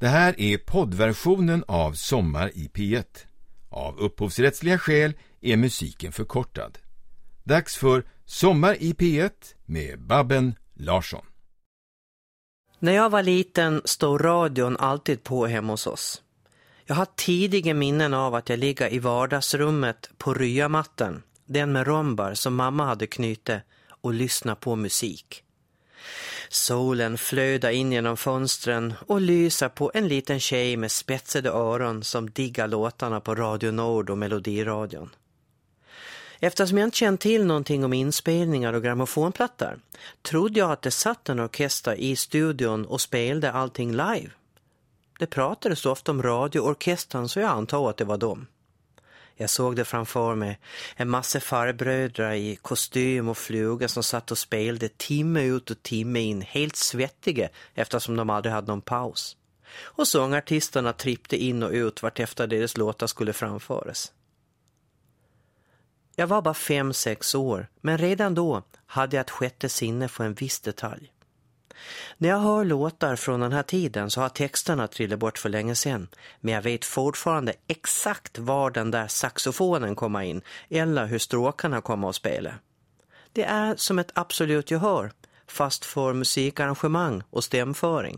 Det här är poddversionen av Sommar i P1. Av upphovsrättsliga skäl är musiken förkortad. Dags för Sommar i P1 med Babben Larsson. När jag var liten stod radion alltid på hemma hos oss. Jag har tidiga minnen av att jag ligger i vardagsrummet på ryamattan, den med rombar som mamma hade knutit, och lyssna på musik. Solen flödar in genom fönstren och lyser på en liten tjej med spetsade öron som diggar låtarna på Radio Nord och Melodiradion. Eftersom jag inte känt till någonting om inspelningar och grammofonplattor trodde jag att det satt en orkester i studion och spelade allting live. Det pratades ofta om radioorkestern, så jag antar att det var dem. Jag såg det framför mig, en massa farbrödrar i kostym och fluga som satt och spelade timme ut och timme in, helt svettiga eftersom de aldrig hade någon paus. Och sångartisterna trippte in och ut vart efter deras låtar skulle framföras. Jag var bara 5-6 år, men redan då hade jag ett sjätte sinne för en viss detalj. När jag hör låtar från den här tiden så har texterna trillat bort för länge sedan, men jag vet fortfarande exakt var den där saxofonen kommer in eller hur stråkarna kommer att spela. Det är som ett absolut gehör, fast för musikarrangemang och stämföring.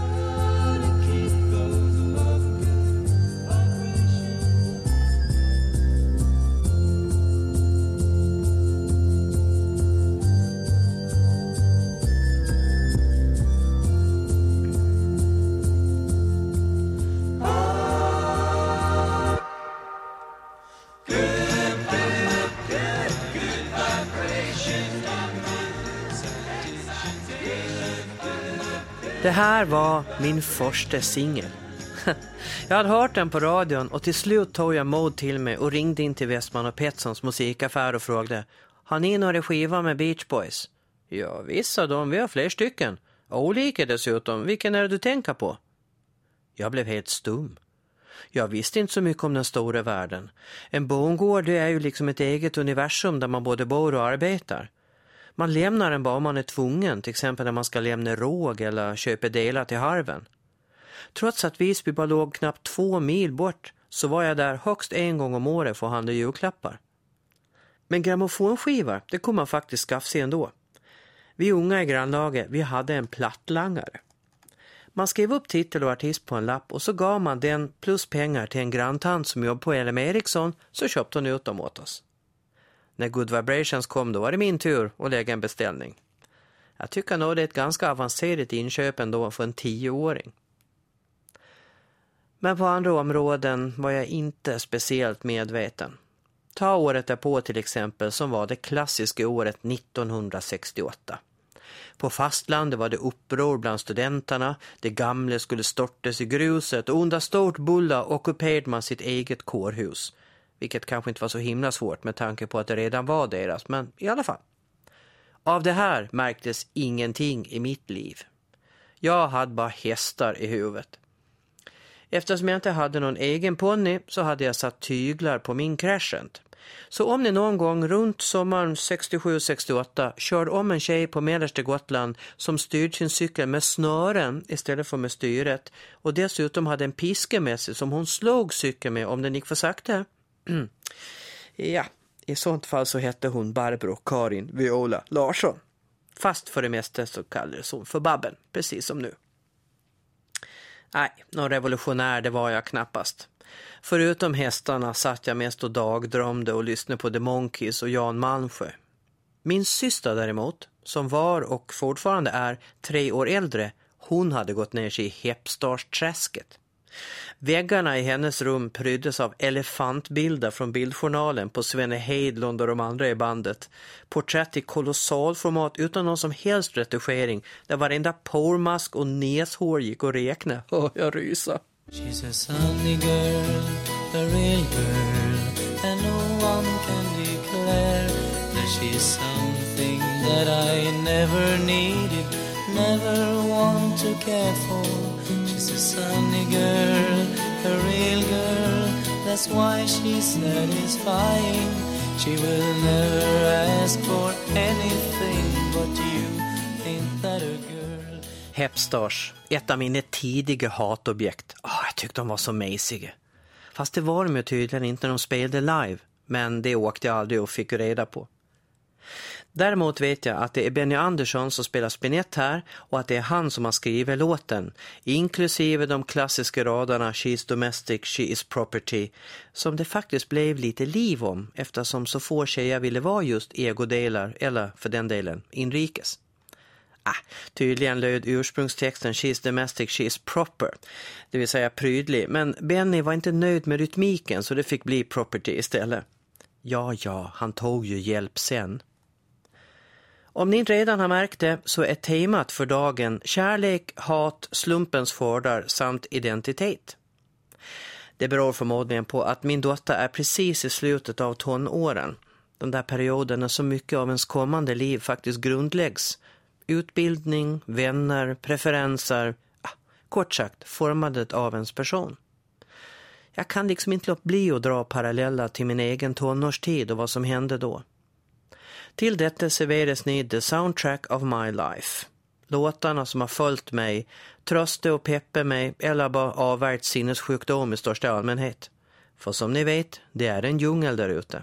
Det här var min första singel. Jag hade hört den på radion och till slut tog jag mod till mig och ringde in till Westman och Petssons musikaffär och frågade: har ni några skivor med Beach Boys? Ja, vissa de, vi har fler stycken. Olika dessutom, vilken är det du tänker på? Jag blev helt stum. Jag visste inte så mycket om den stora världen. En bondgård, det är ju liksom ett eget universum där man både bor och arbetar. Man lämnar den bara om man är tvungen, till exempel när man ska lämna råg eller köpa delar till harven. Trots att Visby bara låg knappt 2 mil bort så var jag där högst 1 gång om året för att handla julklappar. Men grammofonskivor, det kunde man faktiskt skaffa sig ändå. Vi unga i grannlaget, vi hade en plattlangare. Man skrev upp titel och artist på en lapp och så gav man den plus pengar till en granntant som jobbade på LM Ericsson, så köpte hon ut dem åt oss. När Good Vibrations kom då var det min tur att lägga en beställning. Jag tycker nog det är ett ganska avancerat inköp ändå för en 10-åring. Men på andra områden var jag inte speciellt medveten. Ta året därpå till exempel, som var det klassiska året 1968. På fastlandet var det uppror bland studenterna, det gamla skulle störtas i gruset och under stort bulla ockuperade man sitt eget kårhus. Vilket kanske inte var så himla svårt med tanke på att det redan var deras, men i alla fall. Av det här märktes ingenting i mitt liv. Jag hade bara hästar i huvudet. Eftersom jag inte hade någon egen ponny så hade jag satt tyglar på min Crescent. Så om ni någon gång runt sommaren 67-68 körde om en tjej på mellersta Gotland som styrde sin cykel med snören istället för med styret och dessutom hade en piska med sig som hon slog cykeln med om den gick för sakta. Ja, i sånt fall så hette hon Barbro Karin Viola Larsson. Fast för det mesta så kallades hon för Babben, precis som nu. Nej, någon revolutionär det var jag knappast. Förutom hästarna satt jag mest och dagdrömde och lyssnade på The Monkees och Jan Malmsjö. Min syster däremot, som var och fortfarande är 3 år äldre, hon hade gått ner sig i Hepstarsträsket. Väggarna i hennes rum pryddes av elefantbilder från bildjournalen på Svenne Hedlund och de andra i bandet. Porträtt i kolossalformat utan någon som helst retuschering, där varenda pormask och näshår gick och räkna. Jag rysa. She's a sunny girl, a real girl, and no one can declare that she's something that I never needed, never want to care for. She's a sunny girl, a real girl, that's why she's satisfying. She will never ask for anything but you. Ain't that a girl? Hepstars, ett av mina tidiga hatobjekt. Jag tyckte de var så mesiga. Fast det var de ju tydligen inte när de spelade live, men det åkte jag aldrig och fick reda på. Däremot vet jag att det är Benny Andersson som spelar spinett här och att det är han som har skrivit låten, inklusive de klassiska raderna She's domestic, she is property, som det faktiskt blev lite liv om eftersom så få tjejer ville vara just egodelar eller för den delen inrikes. Tydligen löd ursprungstexten She's domestic, she is proper, det vill säga prydlig, men Benny var inte nöjd med rytmiken så det fick bli property istället. Ja, han tog ju hjälp sen. Om ni inte redan har märkt det så är temat för dagen kärlek, hat, slumpens fördar samt identitet. Det beror förmodligen på att min dotter är precis i slutet av tonåren. Den där perioden när så mycket av ens kommande liv faktiskt grundläggs. Utbildning, vänner, preferenser, kort sagt formandet av ens person. Jag kan liksom inte låta bli att dra paralleller till min egen tonårstid och vad som hände då. Till detta serveras ni The Soundtrack of My Life. Låtarna som har följt mig, tröste och peppe mig eller bara avvärjt sinnessjukdom i största allmänhet. För som ni vet, det är en djungel där ute.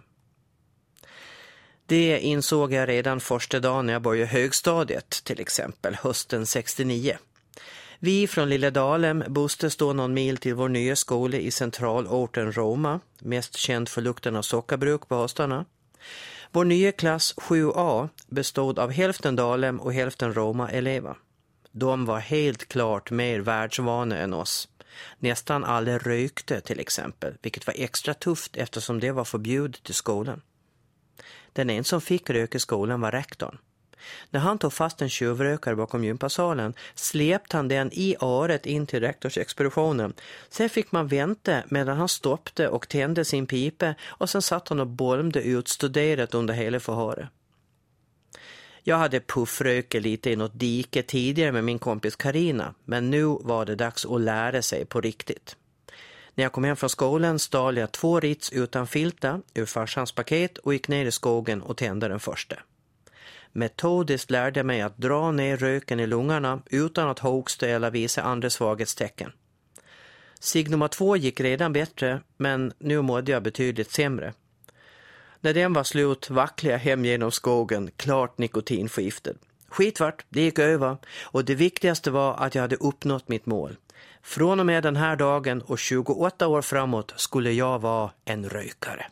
Det insåg jag redan första dagen när jag började högstadiet, till exempel hösten 69. Vi från Lilla Dalem boste då någon mil till vår nya skola i centralorten Roma, mest känd för lukten av sockerbruk på höstarna. Vår nya klass 7A bestod av hälften Dalem och hälften Roma-elever. De var helt klart mer världsvana än oss. Nästan alla rökte till exempel, vilket var extra tufft eftersom det var förbjudet i skolan. Den en som fick röka i skolan var rektorn. När han tog fast en tjuvrökare bakom gympasalen släpte han den i öret in till rektorsexpeditionen. Sen fick man vänta medan han stoppade och tände sin pipe och sen satt han och bolmde ut studerat under hela förhöret. Jag hade puffrökat lite i något dike tidigare med min kompis Karina, men nu var det dags att lära sig på riktigt. När jag kom hem från skolan stal jag 2 Ritz utan filter ur farsans paket och gick ner i skogen och tände den första. Metodiskt lärde jag mig att dra ner röken i lungorna utan att hosta eller visa andra svaghetstecken. Sig nummer 2 gick redan bättre, men nu mådde jag betydligt sämre. När den var slut vacklade jag hem genom skogen, klart nikotinförgiftad. Skitvart, det gick över och det viktigaste var att jag hade uppnått mitt mål. Från och med den här dagen och 28 år framåt skulle jag vara en rökare.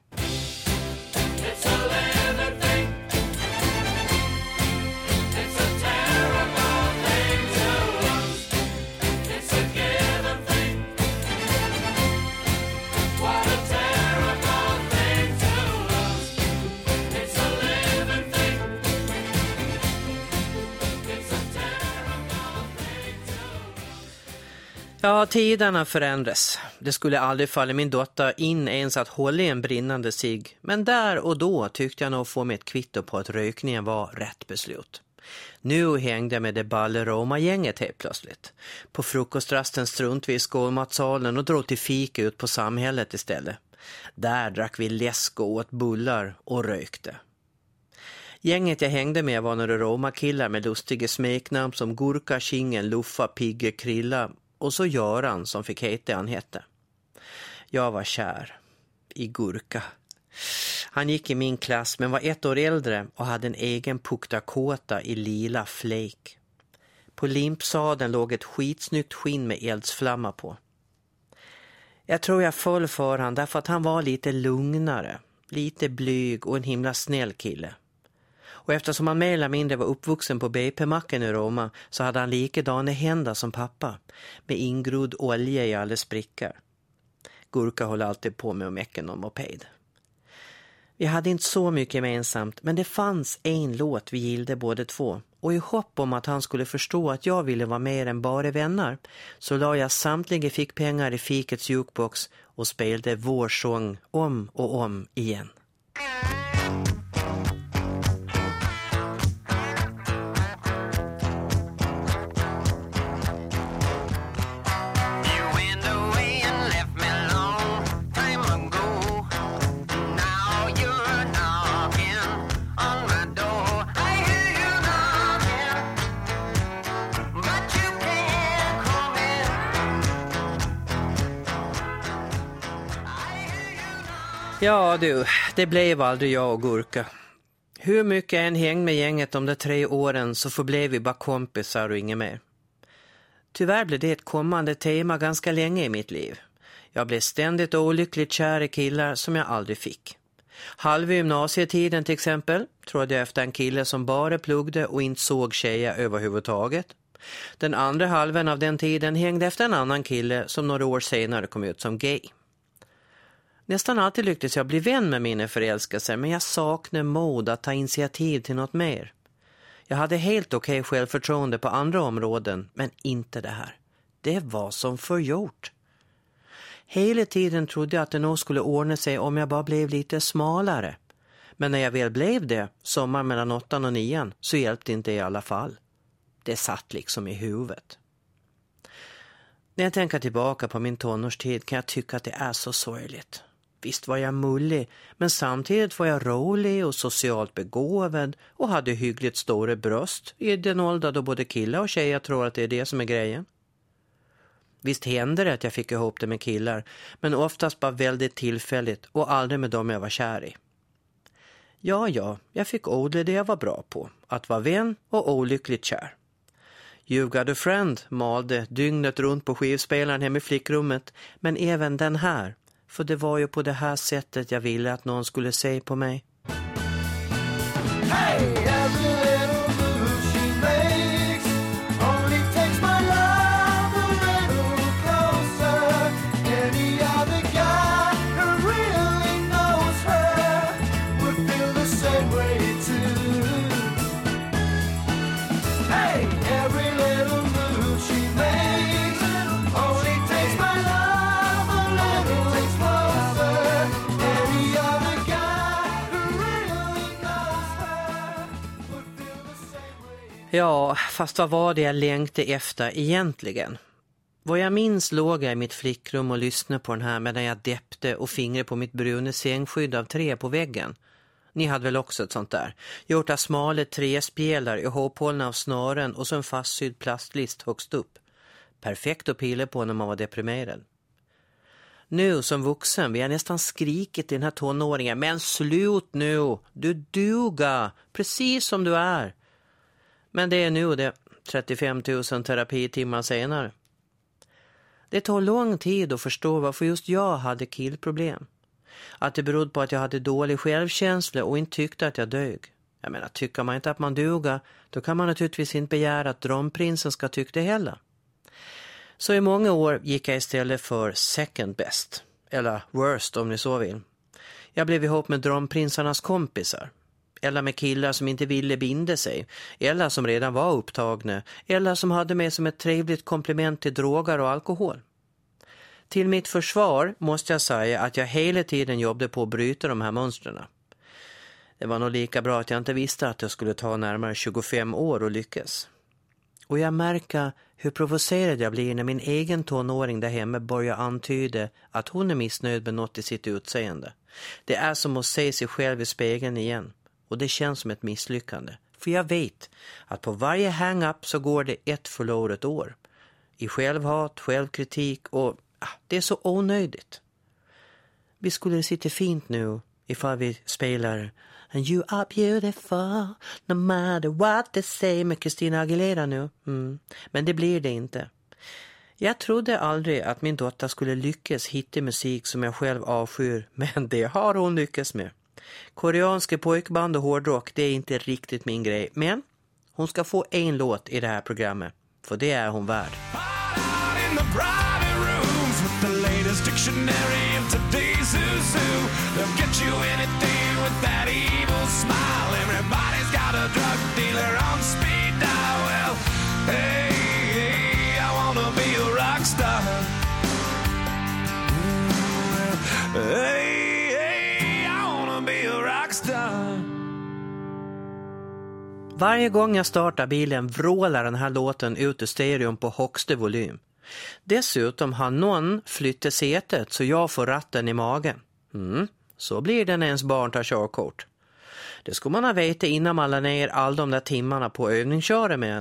Ja, tiderna förändras. Det skulle aldrig falla min dotter in ens att hålla en brinnande cigg. Men där och då tyckte jag nog få mig ett kvitto på att rökningen var rätt beslut. Nu hängde jag med det Balleroma-gänget helt plötsligt. På frukostrasten strunt vi i skolmatsalen och drog till fika ut på samhället istället. Där drack vi läsk och åt bullar och rökte. Gänget jag hängde med var några Roma-killar med lustiga smeknamn som Gurka, Kingen, Luffa, Pigge, Krilla och så Göran som fick heta han hette. Jag var kär i Gurka. Han gick i min klass men var 1 år äldre och hade en egen puktakåta i lila flake. På limpsaden låg ett skitsnyggt skinn med eldsflamma på. Jag tror jag föll för han därför att han var lite lugnare, lite blyg och en himla snäll kille. Och eftersom han mer eller mindre var uppvuxen på BP-macken i Roma så hade han likadana händer som pappa med ingrodd olja i alla sprickor. Gurka höll alltid på med att mäcka någon moped. Vi hade inte så mycket gemensamt men det fanns en låt vi gillade båda två. Och i hopp om att han skulle förstå att jag ville vara mer än bara vänner så la jag samtliga fickpengar i fikets jukebox och spelade vår sång om och om igen. But you Ja du, det blev aldrig jag och Gurka. Hur mycket jag än hängde med gänget de där 3 åren så förblev vi bara kompisar och inget mer. Tyvärr blev det ett kommande tema ganska länge i mitt liv. Jag blev ständigt olyckligt kär i killar som jag aldrig fick. Halva gymnasietiden till exempel trodde jag efter en kille som bara pluggade och inte såg tjejer överhuvudtaget. Den andra halvan av den tiden hängde efter en annan kille som några år senare kom ut som gay. Nästan alltid lyckades jag bli vän med mina förälskelser, men jag saknade mod att ta initiativ till något mer. Jag hade helt okej självförtroende på andra områden, men inte det här. Det var som förgjort. Hela tiden trodde jag att det nog skulle ordna sig om jag bara blev lite smalare. Men när jag väl blev det, sommar mellan 8 och 9, så hjälpte inte i alla fall. Det satt liksom i huvudet. När jag tänker tillbaka på min tonårstid kan jag tycka att det är så sorgligt. Visst var jag mullig, men samtidigt var jag rolig och socialt begåvad och hade hyggligt stora bröst i den ålder då både killar och tjejer tror att det är det som är grejen. Visst hände det att jag fick ihop det med killar, men oftast bara väldigt tillfälligt och aldrig med dem jag var kär i. Ja, jag fick odla det jag var bra på, att vara vän och olyckligt kär. You Got a Friend malde dygnet runt på skivspelaren hemma i flickrummet, men även den här, för det var ju på det här sättet jag ville att någon skulle se på mig. Hey, every little move she makes only takes my love a little closer. Any other guy who really knows her would feel the same way too. Hey, every little move she makes only takes my love a little closer. Any other guy who really knows her would feel the same way. Ja, fast vad var det jag längtade efter egentligen? Vad jag minns låg jag i mitt flickrum och lyssnade på den här medan jag deppte och fingrade på mitt bruna sängskydd av trä på väggen. Ni hade väl också ett sånt där? Gjort av smala träspjälar ihophållna av snören och så en fastsydd plastlist högst upp. Perfekt att pilla på när man var deprimerad. Nu som vuxen vill jag nästan skrikit till den här tonåringen. Men slut nu! Du duga! Precis som du är! Men det är nu det 35 000 terapitimmar senare. Det tar lång tid att förstå varför just jag hade killproblem. Att det berodde på att jag hade dålig självkänsla och inte tyckte att jag dög. Jag menar, tycker man inte att man duga, då kan man naturligtvis inte begära att dromprinsen ska tycka det heller. Så i många år gick jag istället för second best, eller worst om ni så vill. Jag blev ihop med dromprinsarnas kompisar. Eller med killar som inte ville binda sig. Eller som redan var upptagna. Eller som hade med som ett trevligt komplement till droger och alkohol. Till mitt försvar måste jag säga att jag hela tiden jobbade på att bryta de här mönstren. Det var nog lika bra att jag inte visste att det skulle ta närmare 25 år att lyckas. Och jag märker hur provocerad jag blir när min egen tonåring där hemma börjar antyda att hon är missnöjd med något i sitt utseende. Det är som att se sig själv i spegeln igen. Och det känns som ett misslyckande. För jag vet att på varje hang-up så går det ett förlorat år. I självhat, självkritik och det är så onödigt. Vi skulle sitta fint nu ifall vi spelar And you are beautiful no matter what they say med Christina Aguilera nu. Men det blir det inte. Jag trodde aldrig att min dotter skulle lyckas hitta musik som jag själv avskyr. Men det har hon lyckats med. Koreanska pojkband och hårdrock, det är inte riktigt min grej. Men hon ska få en låt i det här programmet. För det är hon värd. Varje gång jag startar bilen vrålar den här låten ut ur stereon på högsta volym. Dessutom har någon flyttat sätet så jag får ratten i magen. Så blir det när ens barn tar körkort. Det skulle man ha veta innan man la ner all de där timmarna på övningsköra med henne.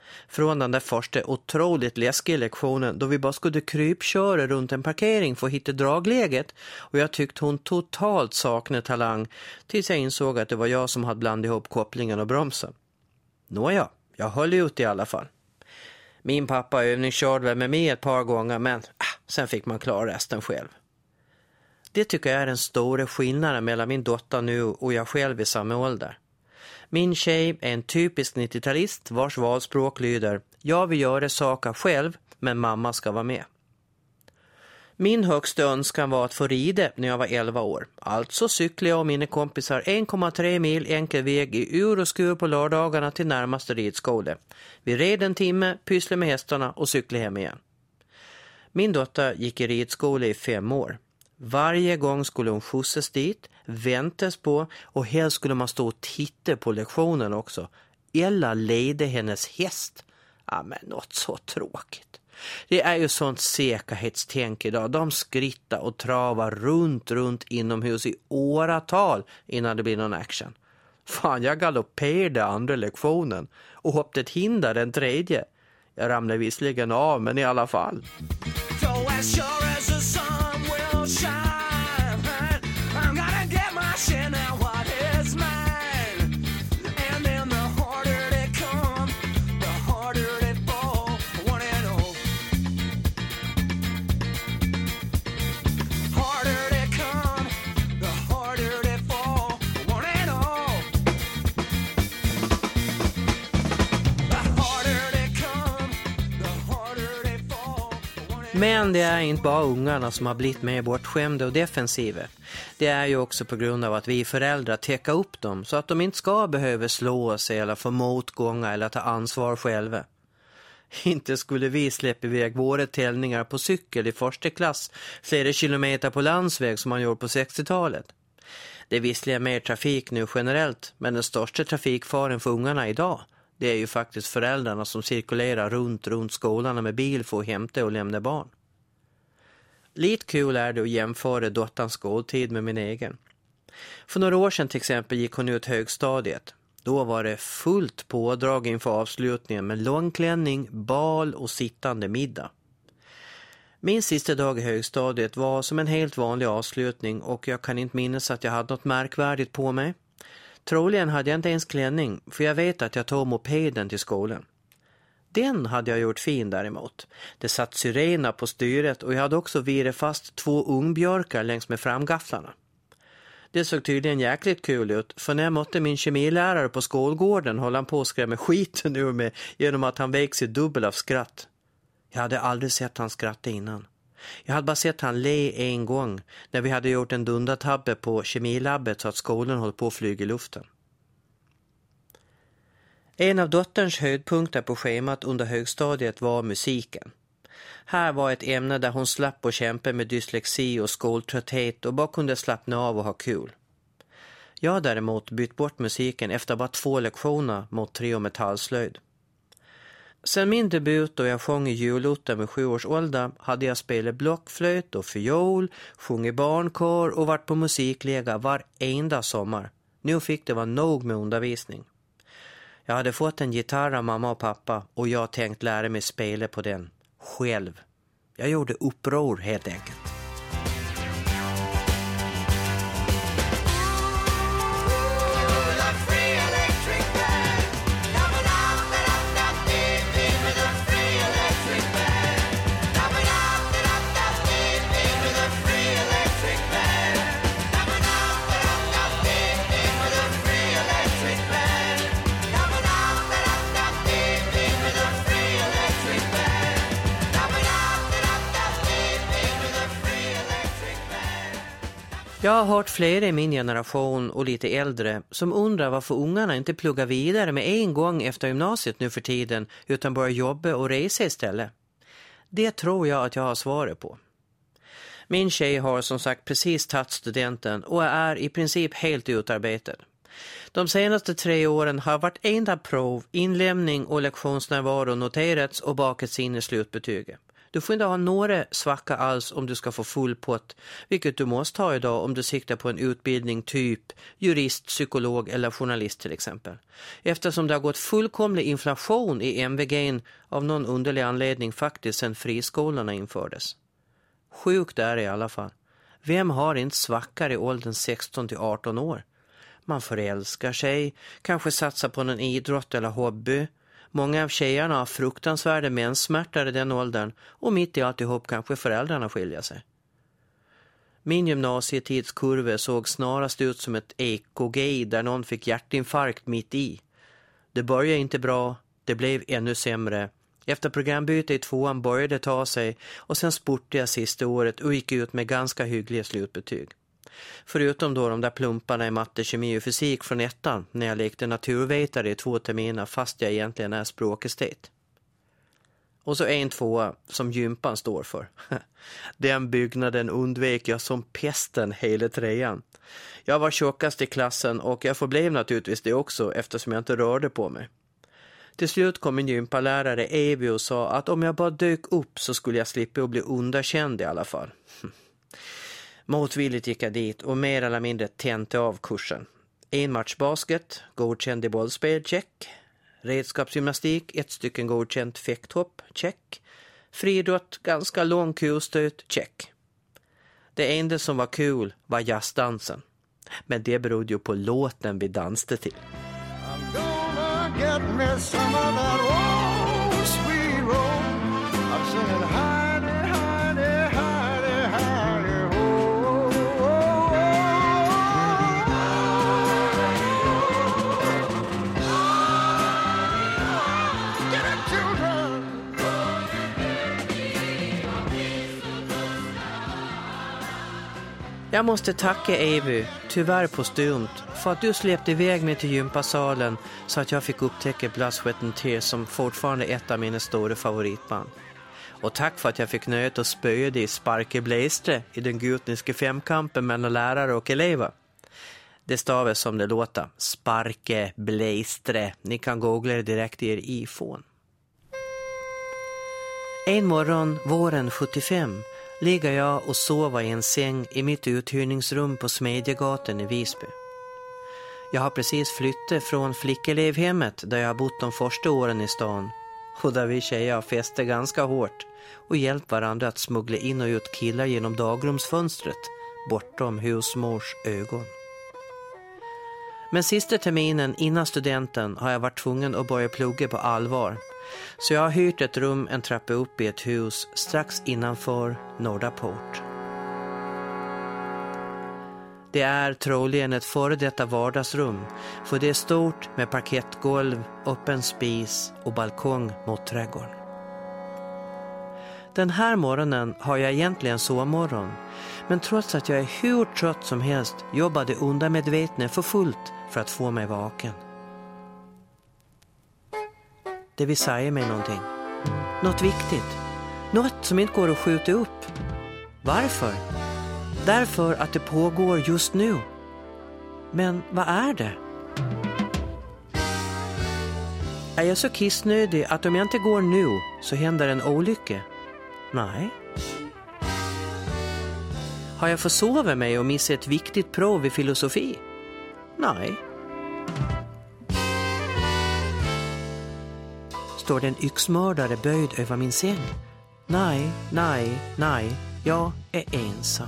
Från den där första otroligt läskiga lektionen då vi bara skulle krypköra runt en parkering för att hitta dragläget, och jag tyckte hon totalt saknade talang tills jag insåg att det var jag som hade blandat ihop kopplingen och bromsen. Nåja, jag höll ut i alla fall. Min pappa övningskörde väl med mig ett par gånger, men sen fick man klara resten själv. Det tycker jag är den stora skillnaden mellan min dotter nu och jag själv i samma ålder. Min tjej är en typisk 90-talist vars valspråk lyder: jag vill göra saker själv, men mamma ska vara med. Min högsta önskan var att få rida när jag var 11 år. Alltså cyklade jag och mina kompisar 1,3 mil enkel väg i ur och skur på lördagarna till närmaste ridskola. Vi red en timme, pysslade med hästarna och cyklade hem igen. Min dotter gick i ridskola i 5 år. Varje gång skulle hon skjutsas dit, väntas på, och helst skulle man stå och titta på lektionen också. Eller leda hennes häst. Ja, men något så tråkigt. Det är ju sånt säkerhetstänk idag. De skrittar och travar runt inomhus i åratal innan det blir någon action. Fan, jag galopperade andra lektionen och hoppade ett hinder den tredje. Jag ramlade visserligen av, men i alla fall. So as sure as the sun will shine, I'm gonna get my share now what is mine. And then the harder they come, the harder they fall, one and all. Harder they come, the harder they fall, one and all. The harder they come, the harder they fall, one and all. Men det är inte bara ungarna som har blivit mer bortskämda och defensiva. Det är ju också på grund av att vi föräldrar täcker upp dem så att de inte ska behöva slå sig eller få motgångar eller ta ansvar själva. Inte skulle vi släppa iväg våra tällningar på cykel i första klass flera kilometer på landsväg som man gjorde på 60-talet. Det är visserligen mer trafik nu generellt, men den största trafikfaren för ungarna idag, det är ju faktiskt föräldrarna som cirkulerar runt skolorna med bil för att hämta och lämna barn. Lite kul är det att jämföra dotterns skoltid med min egen. För några år sedan till exempel gick hon ut högstadiet. Då var det fullt pådrag inför avslutningen med långklänning, bal och sittande middag. Min sista dag i högstadiet var som en helt vanlig avslutning och jag kan inte minnas att jag hade något märkvärdigt på mig. Troligen hade jag inte ens klänning, för jag vet att jag tog mopeden till skolan. Den hade jag gjort fin däremot. Det satt syrena på styret och jag hade också virat fast 2 ungbjörkar längs med framgafflarna. Det såg tydligen jäkligt kul ut, för när jag mötte min kemilärare på skolgården höll han på att skrämma skiten ur mig genom att han vägde sig dubbel av skratt. Jag hade aldrig sett han skratta innan. Jag hade bara sett han le en gång när vi hade gjort en dundatabbe på kemilabbet så att skolan höll på att flyga i luften. En av dotterns höjdpunkter på schemat under högstadiet var musiken. Här var ett ämne där hon slapp att kämpa med dyslexi och skoltrötthet och bara kunde slappna av och ha kul. Jag däremot bytt bort musiken efter bara 2 lektioner mot 3 och metallslöjd. Sen min debut då jag sjöng i julotta med 7 års ålder hade jag spelat blockflöjt och fiol, sjungit barnkår och varit på musikläger varenda sommar. Nu fick det vara nog med undervisning. Jag hade fått en gitarr av mamma och pappa och jag tänkt lära mig spela på den själv. Jag gjorde uppror helt enkelt. Jag har hört flera i min generation och lite äldre som undrar varför ungarna inte pluggar vidare med en gång efter gymnasiet nu för tiden utan börjar jobba och resa istället. Det tror jag att jag har svaret på. Min tjej har som sagt precis tagit studenten och är i princip helt utarbetad. De senaste 3 åren har vartenda prov, inlämning och lektionsnärvaro noterats och bakats in i slutbetyget. Du får inte ha några svacka alls om du ska få full pott, vilket du måste ha idag om du siktar på en utbildning typ jurist, psykolog eller journalist till exempel. Eftersom det har gått fullkomlig inflation i MVG:n av någon underlig anledning faktiskt sedan friskolorna infördes. Sjukt är det i alla fall. Vem har inte svackar i åldern 16 till 18 år? Man förälskar sig, kanske satsar på någon idrott eller hobby. Många av tjejerna har fruktansvärda menssmärtor i den åldern och mitt i alltihop kanske föräldrarna skiljer sig. Min gymnasietidskurva såg snarast ut som ett EKG där någon fick hjärtinfarkt mitt i. Det började inte bra, det blev ännu sämre. Efter programbyte i 2:an började ta sig och sen sportade jag sista året och gick ut med ganska hyggliga slutbetyg. Förutom då de där plumparna i matte, kemi och fysik från 1:an när jag lekte naturvetare i 2 terminer fast jag egentligen är språkestet. Och så 1/2 som gympan står för. Den byggnaden undvek jag som pesten hela 3:an. Jag var tjockast i klassen och jag förblev naturligtvis det också eftersom jag inte rörde på mig. Till slut kom min gympalärare Evi och sa att om jag bara dök upp så skulle jag slippa att bli underkänd i alla fall. Motvilligt gick jag dit och mer eller mindre tände av kursen. 1 match basket, godkänd i bollspel, check. Redskapsgymnastik, 1 stycken godkänt fäkthopp, check. Friidrott, ganska lång kulstöt, check. Det enda som var kul var jazzdansen. Men det berodde ju på låten vi dansade till. I'm gonna get me some of that old sweet roll. I'm singing Heidi, Heidi, Heidi, Heidi, ho. Get it, children. Jag måste tacka Evi, tyvärr postumt, för att du släppte iväg mig till gympasalen så att jag fick upptäcka Blood, Sweat and Tears som fortfarande ett av mina stora favoritband. Och tack för att jag fick nöjet att spöa dig i Sparke Blästre i den gutniska femkampen mellan lärare och elever. Det stavas som det låter, Sparke Blästre. Ni kan googla det direkt i er iPhone. En morgon, våren 75, ligger jag och sover i en säng i mitt uthyrningsrum på Smedjegatan i Visby. Jag har precis flyttat från flickelevhemmet där jag har bott de första åren i stan och där vi tjejer har festat ganska hårt och hjälpt varandra att smuggla in och ut killar genom dagrumsfönstret bortom husmors ögon. Men sista terminen innan studenten har jag varit tvungen att börja plugga på allvar. Så jag har hyrt ett rum en trappa upp i ett hus strax innanför Norra Port. Det är troligen ett före detta vardagsrum, för det är stort med parkettgolv, öppen spis och balkong mot trädgården. Den här morgonen har jag egentligen sovmorgon, men trots att jag är hur trött som helst jobbade undermedvetna för fullt för att få mig vaken. Det vill säga mig någonting. Något viktigt. Något som inte går att skjuta upp. Varför? Därför att det pågår just nu. Men vad är det? Är jag så kissnödig att om jag inte går nu så händer en olycka? Nej. Har jag försovit mig och missat ett viktigt prov i filosofi? Nej. Står det en yxmördare böjd över min säng? Nej, nej, nej. Jag är ensam.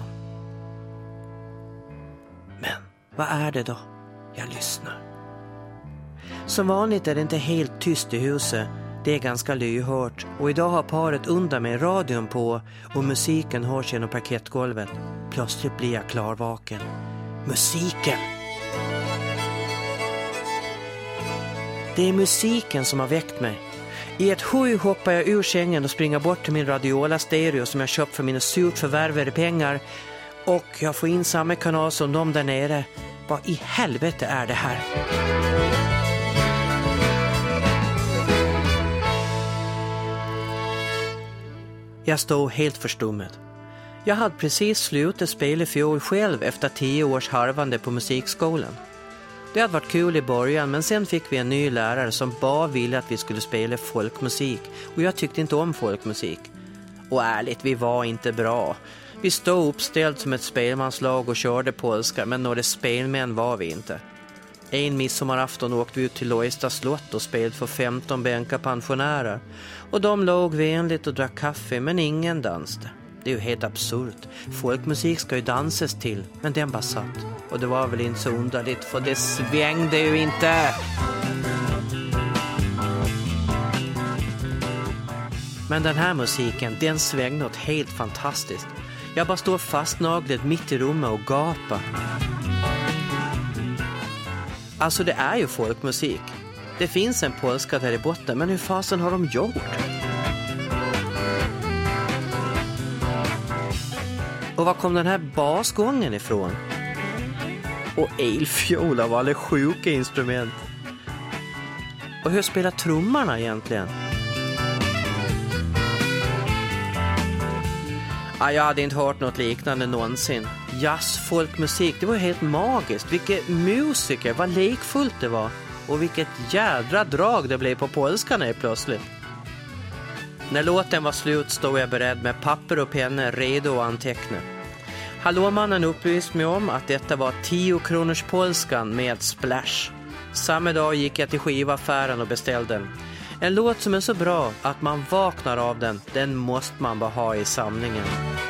Men vad är det då? Jag lyssnar. Som vanligt är det inte helt tyst i huset. Det är ganska lyhört. Och idag har paret under mig radion på och musiken hörs genom parkettgolvet. Plötsligt blir jag klarvaken. Musiken! Det är musiken som har väckt mig. I ett huj hoppar jag ur sängen och springer bort till min radiola stereo som jag köpt för mina surt förvärvade pengar. Och jag får in samma kanal som de där nere. Vad i helvete är det här? Jag stod helt förstummad. Jag hade precis slutat spela fiol själv efter 10 års harvande på musikskolan. Det hade varit kul i början, men sen fick vi en ny lärare som bara ville att vi skulle spela folkmusik. Och jag tyckte inte om folkmusik. Och ärligt, vi var inte bra. Vi stod uppställt som ett spelmanslag och körde polska, men några spelmän var vi inte. En midsommarafton åkte vi ut till Lojsta slott och spelade för 15 bänkar pensionärer. Och de låg vänligt och drack kaffe, men ingen dansade. Det är ju helt absurt. Folkmusik ska ju danses till, men den bara satt. Och det var väl inte så underligt, för det svängde ju inte. Men den här musiken, den svängde något helt fantastiskt. Jag bara står fastnaglet mitt i rummet och gapar. Alltså det är ju folkmusik. Det finns en polska där i botten, men hur fasen har de gjort? Och var kom den här basgången ifrån? Och elfjol av alla sjuka instrument. Och hur spelar trummarna egentligen? Jag hade inte hört något liknande någonsin. Jazz, folkmusik, det var helt magiskt. Vilka musiker, vad lekfullt det var. Och vilket jädra drag det blev på polskan här plötsligt. När låten var slut stod jag beredd med papper och pennor redo att anteckna. Hallåmannen upplyste mig om att detta var 10 kronors polskan med splash. Samma dag gick jag till skivaffären och beställde den. En låt som är så bra att man vaknar av den, den måste man bara ha i samlingen.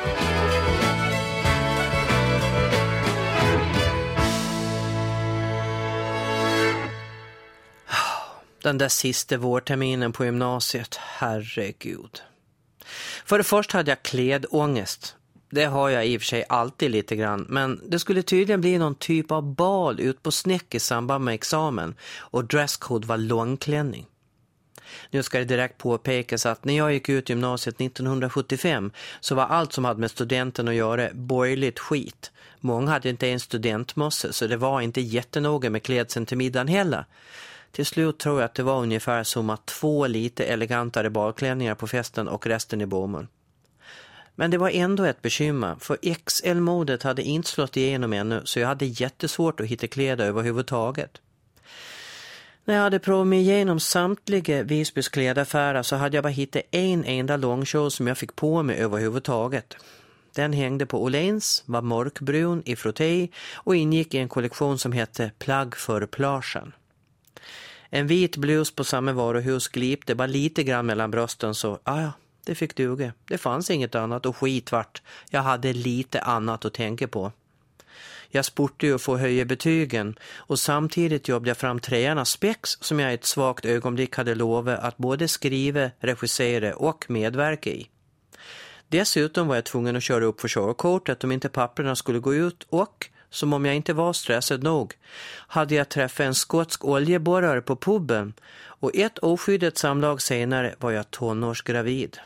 Den där sista vårterminen på gymnasiet, herregud. För det första hade jag klädångest. Det har jag i och för sig alltid lite grann, men det skulle tydligen bli någon typ av bal ut på Snäck i samband med examen och dresscode var långklänning. Nu ska det direkt påpekas att när jag gick ut gymnasiet 1975 så var allt som hade med studenten att göra borgerligt skit. Många hade inte en studentmosse, så det var inte jättenoga med klädseln till middagen heller. Till slut tror jag att det var ungefär som att 2 lite elegantare balklänningar på festen och resten i bomull. Men det var ändå ett bekymmer, för XL-modet hade inte slått igenom ännu, så jag hade jättesvårt att hitta kläder överhuvudtaget. När jag hade provat mig igenom samtliga Visbys klädaffärer så hade jag bara hittat en enda långkjol som jag fick på mig överhuvudtaget. Den hängde på Åhléns, var mörkbrun i frotté och ingick i en kollektion som hette Plagg för plagen. En vit blus på samma varuhus glipte bara lite grann mellan brösten, så det fick duga. Det fanns inget annat och skitvart. Jag hade lite annat att tänka på. Jag sportade ju att få höja betygen och samtidigt jobbade jag fram 3:arna spex som jag i ett svagt ögonblick hade lovat att både skriva, regissera och medverka i. Dessutom var jag tvungen att köra upp för körkortet om inte papperna skulle gå ut och, som om jag inte var stressad nog, hade jag träffat en skotsk oljeborrare på puben och ett oskyddat samlag senare var jag tonårsgravid.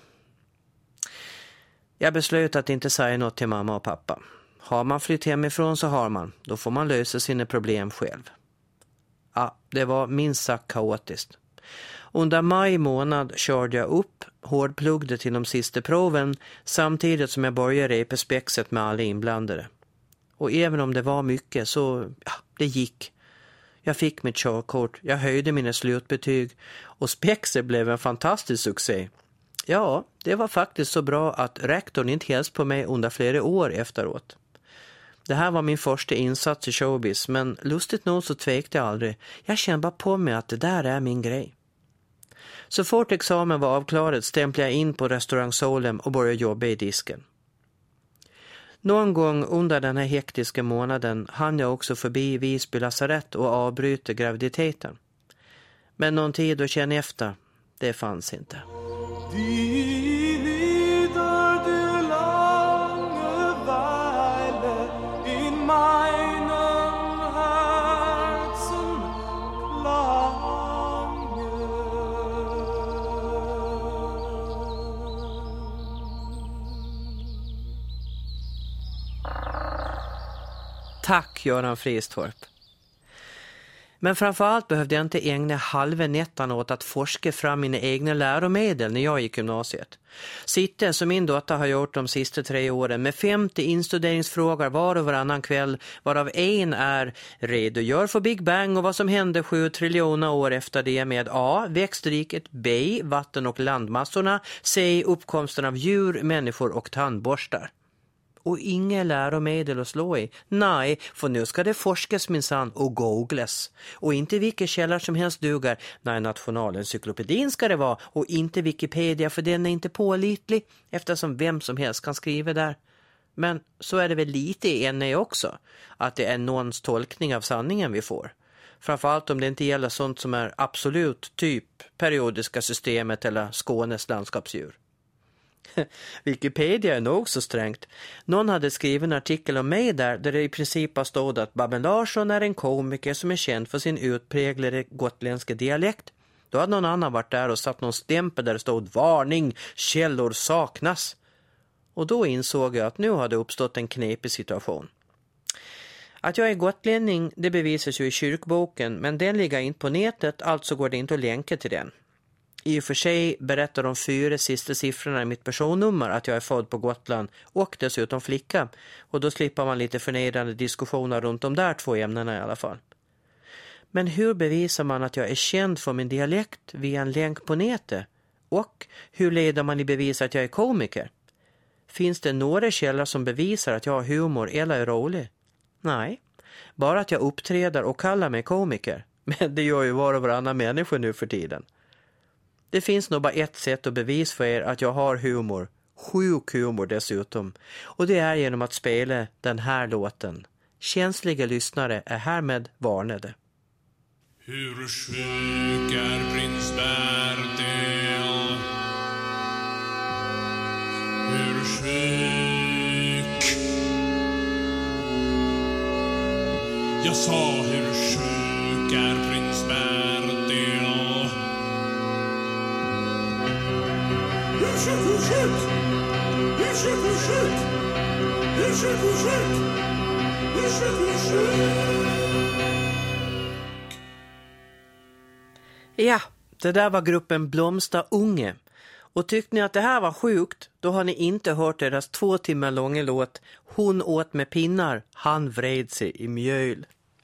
Jag beslöt att inte säga något till mamma och pappa. Har man flytt hemifrån så har man. Då får man lösa sina problem själv. Det var minst sagt kaotiskt. Under maj månad körde jag upp, hårdpluggade till de sista proven samtidigt som jag började repa spexet med alla inblandade. Och även om det var mycket så, det gick. Jag fick mitt körkort, jag höjde mina slutbetyg och spexet blev en fantastisk succé. Ja, det var faktiskt så bra att rektorn inte hälsade på mig under flera år efteråt. Det här var min första insats i showbiz, men lustigt nog så tvekade jag aldrig. Jag kände bara på mig att det där är min grej. Så fort examen var avklarad stämplade jag in på restaurang Solem och började jobba i disken. Någon gång under den här hektiska månaden hann jag också förbi Visby lasarett och avbryta graviditeten. Men någon tid att känna efter, det fanns inte. Tack Göran Fristorp. Men framförallt behövde jag inte ägna halva nätterna åt att forska fram mina egna läromedel när jag gick gymnasiet. Sitta som min dotter har gjort de sista 3 åren med 50 instuderingsfrågor var och varannan kväll, varav en är redogör för Big Bang och vad som hände 7 triljoner år efter det med A. Växtriket, B. Vatten- och landmassorna, C. Uppkomsten av djur, människor och tandborstar. Och inga läromedel att slå i. Nej, för nu ska det forskas minsann och googlas. Och inte vilka källor som helst dugar. Nej, Nationalencyklopedin ska det vara. Och inte Wikipedia, för den är inte pålitlig. Eftersom vem som helst kan skriva där. Men så är det väl lite i NE också. Att det är någons tolkning av sanningen vi får. Framförallt om det inte gäller sånt som är absolut, typ periodiska systemet eller Skånes landskapsdjur. Wikipedia är nog så strängt. Någon hade skrivit en artikel om mig där det i princip har stått att Babben Larsson är en komiker som är känd för sin utpräglade gotländska dialekt. Då hade någon annan varit där och satt någon stämpel där det stod varning, källor saknas. Och då insåg jag att nu hade uppstått en knepig situation. Att jag är gotlänning, det bevisas ju i kyrkboken, men den ligger inte på nätet, alltså går det inte att länka till den. I och för sig berättar de 4 sista siffrorna i mitt personnummer att jag är född på Gotland och dessutom flicka. Och då slipper man lite förnedrande diskussioner runt de där 2 ämnena i alla fall. Men hur bevisar man att jag är känd för min dialekt via en länk på nätet? Och hur leder man i bevis att jag är komiker? Finns det några källor som bevisar att jag har humor eller är rolig? Nej, bara att jag uppträder och kallar mig komiker. Men det gör ju var och varannan människa nu för tiden. Det finns nog bara ett sätt att bevisa för er att jag har humor. Sjuk humor dessutom. Och det är genom att spela den här låten. Känsliga lyssnare är härmed varnade. Hur sjuk är prins Bertil? Hur sjuk? Jag sa hur sjuk är prins Bertil? Hur sjuk, hur sjuk? Hur sjuk, hur sjuk? Hur sjuk, hur sjuk? Hur sjuk, hur sjuk? Ja, det där var gruppen Blomsta Unge. Och tyckte ni att det här var sjukt, då har ni inte hört deras 2 timmar långa låt Hon åt med pinnar, han vred sig i mjöl.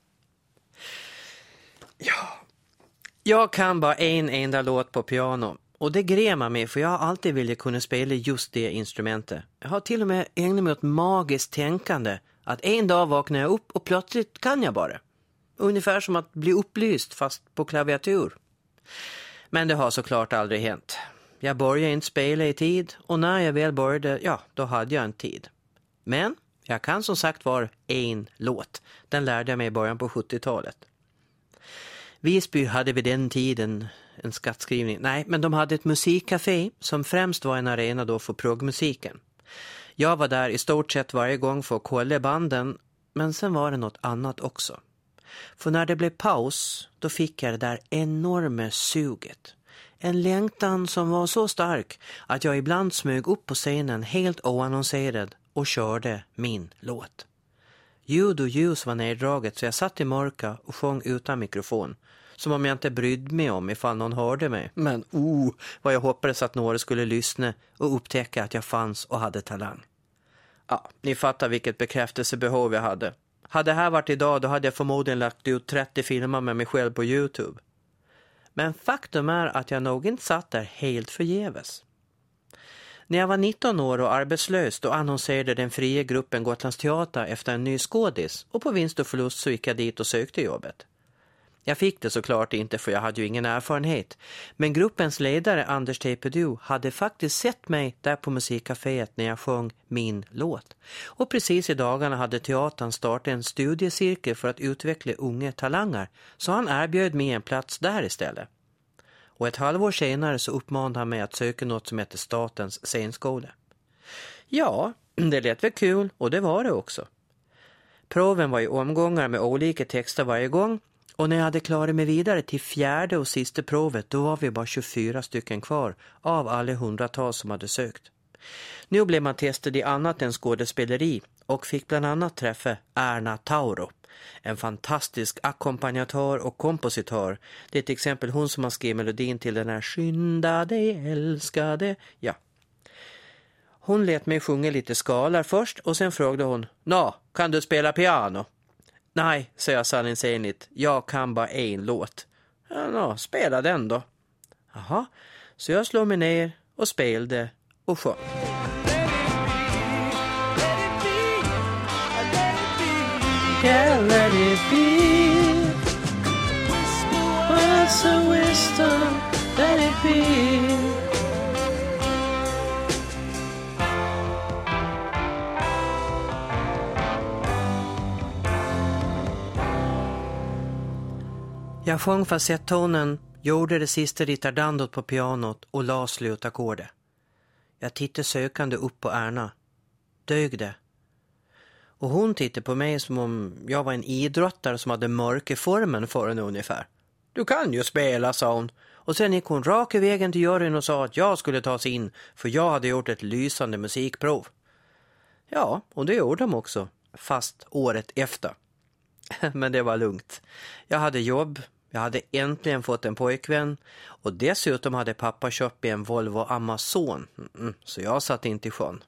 Ja, jag kan bara en enda låt på piano. Och det grämer mig för jag har alltid velat kunna spela just det instrumentet. Jag har till och med ägnat mig åt magiskt tänkande. Att en dag vaknar jag upp och plötsligt kan jag bara. Ungefär som att bli upplyst fast på klaviatur. Men det har såklart aldrig hänt. Jag började inte spela i tid och när jag väl började, ja, då hade jag en tid. Men jag kan som sagt vara en låt. Den lärde jag mig i början på 70-talet. Visby hade vid den tiden en skattskrivning. Nej, men de hade ett musikcafé som främst var en arena då för proggmusiken. Jag var där i stort sett varje gång för att kolla banden, men sen var det något annat också. För när det blev paus, då fick jag det där enorma suget. En längtan som var så stark att jag ibland smög upp på scenen helt oannonserad och körde min låt. Ljud och ljus var neddraget så jag satt i mörka och sjöng utan mikrofon. Som om jag inte brydde mig om ifall någon hörde mig. Men vad jag hoppades att några skulle lyssna och upptäcka att jag fanns och hade talang. Ja, ni fattar vilket bekräftelsebehov jag hade. Hade det här varit idag då hade jag förmodligen lagt ut 30 filmer med mig själv på YouTube. Men faktum är att jag nog inte satt där helt förgäves. När jag var 19 år och arbetslös då annonserade den fria gruppen Gotlands Teater efter en ny skådis och på vinst och förlust så gick jag dit och sökte jobbet. Jag fick det såklart inte för jag hade ju ingen erfarenhet. Men gruppens ledare Anders Tepedu hade faktiskt sett mig där på musikcaféet när jag sjöng min låt. Och precis i dagarna hade teatern startat en studiecirkel för att utveckla unga talanger. Så han erbjöd mig en plats där istället. Och ett halvår senare så uppmanade han mig att söka något som heter Statens scenskola. Ja, det lät väl kul och det var det också. Proven var i omgångar med olika texter varje gång. Och när jag hade klarat mig vidare till 4:e och sista provet då var vi bara 24 stycken kvar av alla hundratals som hade sökt. Nu blev man testad i annat än skådespeleri och fick bland annat träffa Erna Tauro En fantastisk ackompanjatör och kompositör. Det är till exempel hon som har skrivit melodin till den här Skynda dig älskade. Ja. Hon lät mig sjunga lite skalor först och sen frågade hon: kan du spela piano? Nej, sa jag sanningsenligt. Jag kan bara en låt. Spela den då. Jaha, så jag slog mig ner och spelade och sjöng. Yeah, let it be. What's the wisdom? Let it be. Jag sjöng falsettonen, gjorde det sista ritardandot på pianot och la slutakkordet. Jag tittade sökande upp på Erna. Dög det? Och hon tittade på mig som om jag var en idrottare som hade mörkerformen för henne ungefär. Du kan ju spela, sa hon. Och sen gick hon rak i vägen till juryn och sa att jag skulle tas in för jag hade gjort ett lysande musikprov. Ja, och det gjorde de också, fast året efter. Men det var lugnt. Jag hade jobb, jag hade äntligen fått en pojkvän och dessutom hade pappa köpt en Volvo Amazon, så jag satt inte i sjön.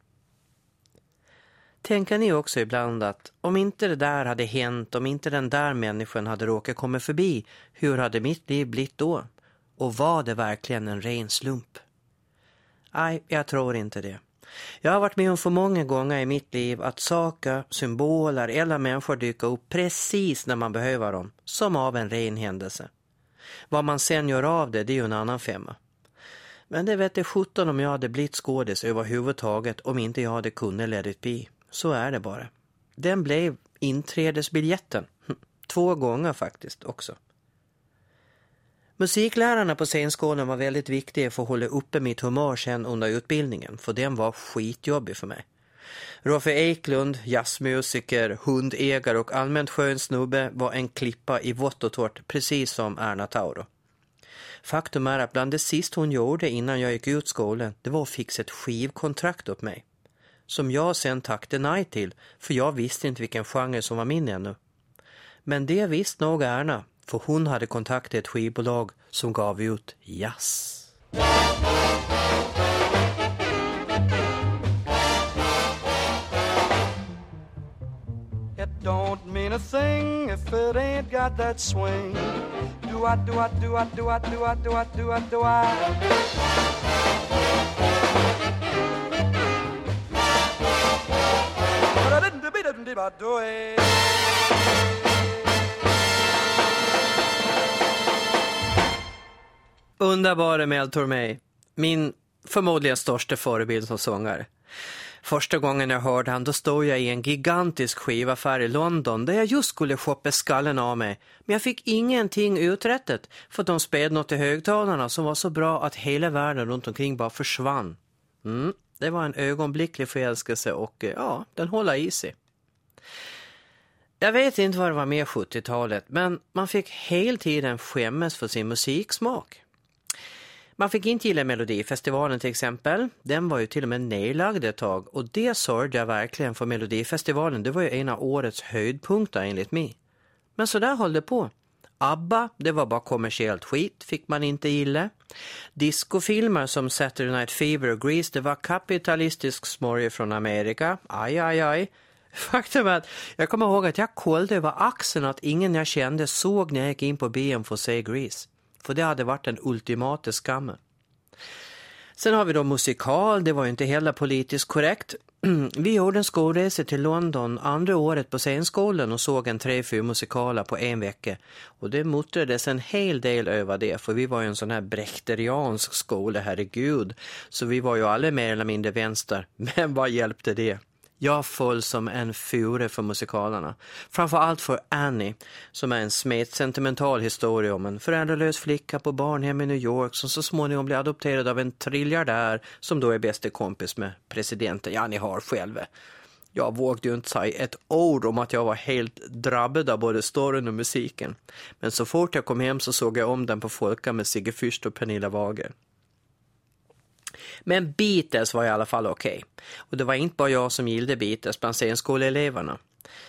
Tänker ni också ibland att om inte det där hade hänt, om inte den där människan hade råkat komma förbi, hur hade mitt liv blivit då? Och var det verkligen en ren slump? Nej, jag tror inte det. Jag har varit med om för många gånger i mitt liv att saker, symboler eller människor dyker upp precis när man behöver dem, som av en ren händelse. Vad man sen gör av det är ju en annan femma. Men det vet jag 17 om jag hade blivit skådis överhuvudtaget om inte jag hade kunnat let it be. Så är det bara. Den blev inträdesbiljetten. 2 gånger faktiskt också. Musiklärarna på scenskolan var väldigt viktiga för att hålla uppe mitt humör sen under utbildningen. För den var skitjobbig för mig. Roffe Eklund, jazzmusiker, hundägare och allmänt skön snubbe var en klippa i vått och torrt, precis som Erna Tauro. Faktum är att bland det sist hon gjorde innan jag gick ut skolan, det var att fixa ett skivkontrakt åt mig. Som jag sen tackade nej till, för jag visste inte vilken genre som var min ännu. Men det visste nog Erna, för hon hade kontaktat ett skivbolag som gav ut jazz. It don't mean a thing if it ain't got that swing. Do I, do I, do I, do I, do I, do I, do I, do I? But I didn't do it. Underbara Mel Tormé, min förmodligen största förebild som sångare. Första gången jag hörde han, då stod jag i en gigantisk skivaffär i London där jag just skulle shoppa skallen av mig. Men jag fick ingenting uträttat för att de spelade något i högtalarna som var så bra att hela världen runt omkring bara försvann. Det var en ögonblicklig förälskelse och ja, den håller i sig. Jag vet inte vad det var med 70-talet, men man fick hela tiden skämmas för sin musiksmak. Man fick inte gilla Melodifestivalen till exempel. Den var ju till och med nedlagd ett tag. Och det sörjde jag verkligen för Melodifestivalen. Det var ju en av årets höjdpunkter enligt mig. Men så där höll det på. ABBA, det var bara kommersiellt skit. Fick man inte gilla. Discofilmer som Saturday Night Fever och Grease, det var kapitalistisk smörja från Amerika. Aj, aj, aj. Faktum är att jag kommer ihåg att jag kollade över axeln att ingen jag kände såg när jag gick in på BM för att se Grease. För det hade varit den ultimata skammen. Sen har vi då musikal, det var ju inte heller politiskt korrekt. Vi gjorde en skolresa till London andra året på scenskolan och såg en 3-4 musikaler på en vecka. Och det muttrades en hel del över det, för vi var ju en sån här brechteriansk skola, herregud. Så vi var ju alla mer eller mindre vänster, men vad hjälpte det? Jag föll som en fure för musikalerna. Framförallt för Annie, som är en smet sentimental historia om en föräldralös flicka på barnhem i New York som så småningom blir adopterad av en triljardär som då är bästa kompis med presidenten. Ja, ni har själva. Jag vågade ju inte säga ett ord om att jag var helt drabbad av både storyn och musiken. Men så fort jag kom hem så såg jag om den på Folka med Sigge Fürst och Pernilla Wager. Men Beatles var i alla fall okej. Och det var inte bara jag som gillade Beatles bland scenskoleeleverna.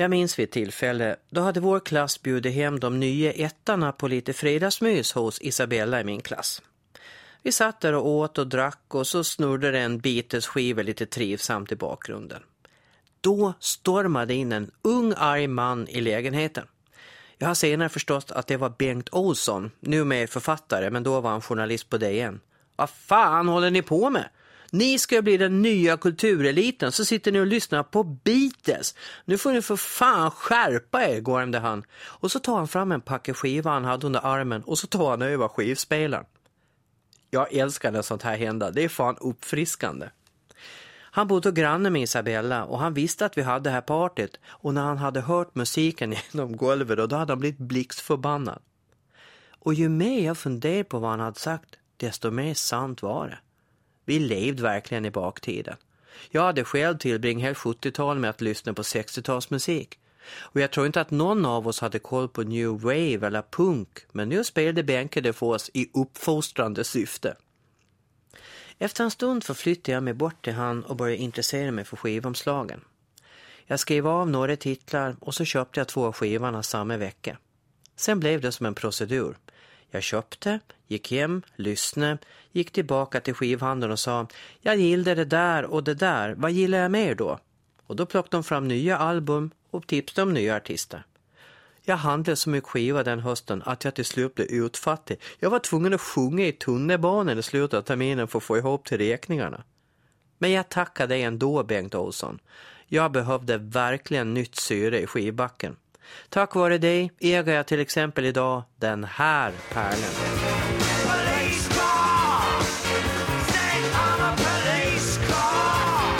Jag minns vid ett tillfälle, då hade vår klass bjudit hem de nya ettarna på lite fredagsmys hos Isabella i min klass. Vi satt där och åt och drack och så snurrade en Beatles-skiva lite trivsamt i bakgrunden. Då stormade in en ung arg man i lägenheten. Jag har senare förstått att det var Bengt Olsson, nu med författare, men då var han journalist på DN. Vad fan håller ni på med? Ni ska bli den nya kultureliten, så sitter ni och lyssnar på Beatles. Nu får ni för fan skärpa er, gormade han. Och så tar han fram en packe skiva han hade under armen och så tar han över skivspelaren. Jag älskar när sånt här händer, det är fan uppfriskande. Han bodde granne med Isabella och han visste att vi hade det här partyt. Och när han hade hört musiken genom golvet då hade han blivit blixtförbannad. Och ju mer jag funderade på vad han hade sagt, desto mer sant var det. Vi levde verkligen i baktiden. Jag hade själv tillbringat hela 70-talet med att lyssna på 60-talsmusik. Och jag tror inte att någon av oss hade koll på New Wave eller punk. Men nu spelade Benke det för oss i uppfostrande syfte. Efter en stund förflyttade jag mig bort till han och började intressera mig för skivomslagen. Jag skrev av några titlar och så köpte jag 2 av skivorna samma vecka. Sen blev det som en procedur. Jag köpte, gick hem, lyssnade, gick tillbaka till skivhandeln och sa: jag gillade det där och det där, vad gillar jag mer då? Och då plockade de fram nya album och tipsade om nya artister. Jag handlade så mycket skiva den hösten att jag till slut blev utfattig. Jag var tvungen att sjunga i tunnelbanan i slutet av terminen för att få ihop till räkningarna. Men jag tackade dig ändå, Bengt Olsson. Jag behövde verkligen nytt syre i skivbacken. Tack vare dig äger jag till exempel idag den här pärlen. Police car, stay on a police car.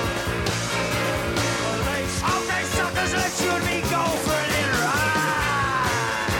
Okay, suckers, let you and me go for a little ride.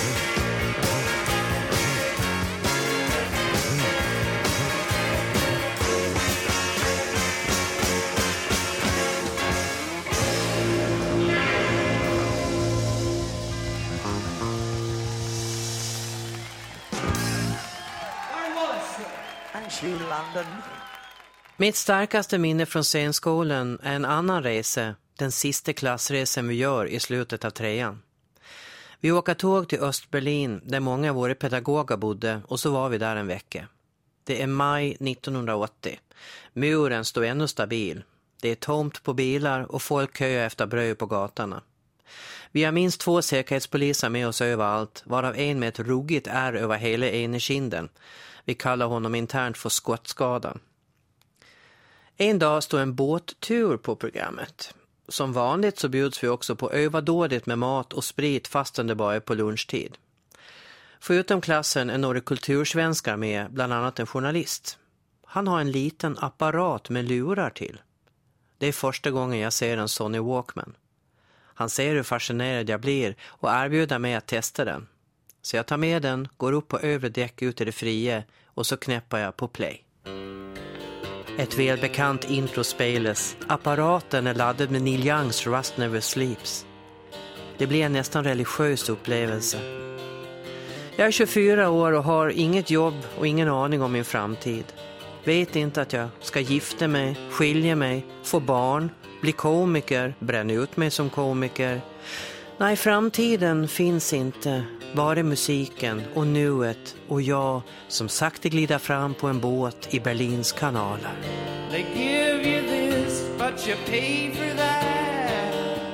Mitt starkaste minne från scenskolan är en annan resa, den sista klassresan vi gör i slutet av 3:an. Vi åker tåg till Östberlin där många av våra pedagoger bodde och så var vi där en vecka. Det är maj 1980. Muren står ännu stabil. Det är tomt på bilar och folk köar efter bröd på gatorna. Vi har minst 2 säkerhetspoliser med oss överallt, varav en med ett ruggigt ärr över hela ena kinden. Vi kallar honom internt för skottskadan. En dag står en båttur på programmet. Som vanligt så bjuds vi också på överdådigt med mat och sprit fastän det bara är på lunchtid. Förutom klassen är några kultursvenskar med, bland annat en journalist. Han har en liten apparat med lurar till. Det är första gången jag ser en Sony Walkman. Han ser hur fascinerad jag blir och erbjuder mig att testa den. Så jag tar med den, går upp på övre däck ut i det fria och så knäppar jag på play. Ett välbekant intro spelas. Apparaten är laddad med Neil Youngs Rust Never Sleeps. Det blir en nästan religiös upplevelse. Jag är 24 år och har inget jobb och ingen aning om min framtid. Vet inte att jag ska gifta mig, skilja mig, få barn, bli komiker, bränna ut mig som komiker. Nej, framtiden finns inte. Bara musiken och nuet och jag som sakta glider fram på en båt i Berlins kanaler. They give you this, but you pay for that.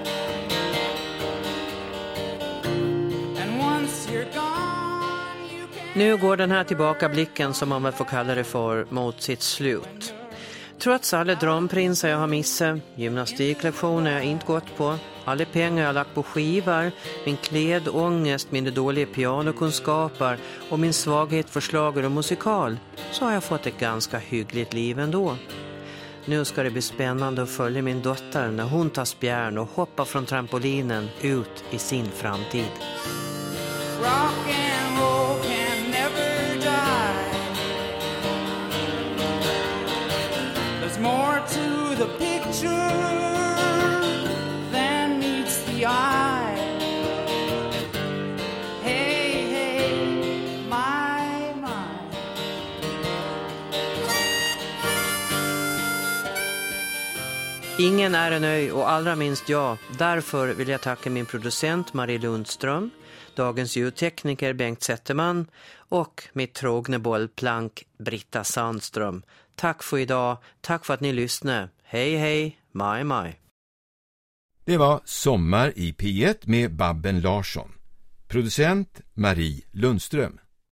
And once you're gone, you can... Nu går den här tillbakablicken, som man väl får kalla det för, mot sitt slut. Trots alla drömprinsar jag har missat, gymnastiklektioner jag inte gått på, alla pengar jag har lagt på skivor, min klädångest, mina dåliga pianokunskaper och min svaghet för schlager och musikal, så har jag fått ett ganska hyggligt liv ändå. Nu ska det bli spännande att följa min dotter när hon tar spjärn och hoppar från trampolinen ut i sin framtid. Rock and roll can never die. There's more to the picture than meets the eye. Hey, hey, my, my. Ingen är en ö och allra minst jag. Därför vill jag tacka min producent Marie Lundström, dagens ljudtekniker Bengt Zetterman och mitt trogna bollplank Britta Sandström. Tack för idag, tack för att ni lyssnade. Hej hej, maj maj. Det var Sommar i P1 med Babben Larsson. Producent Marie Lundström.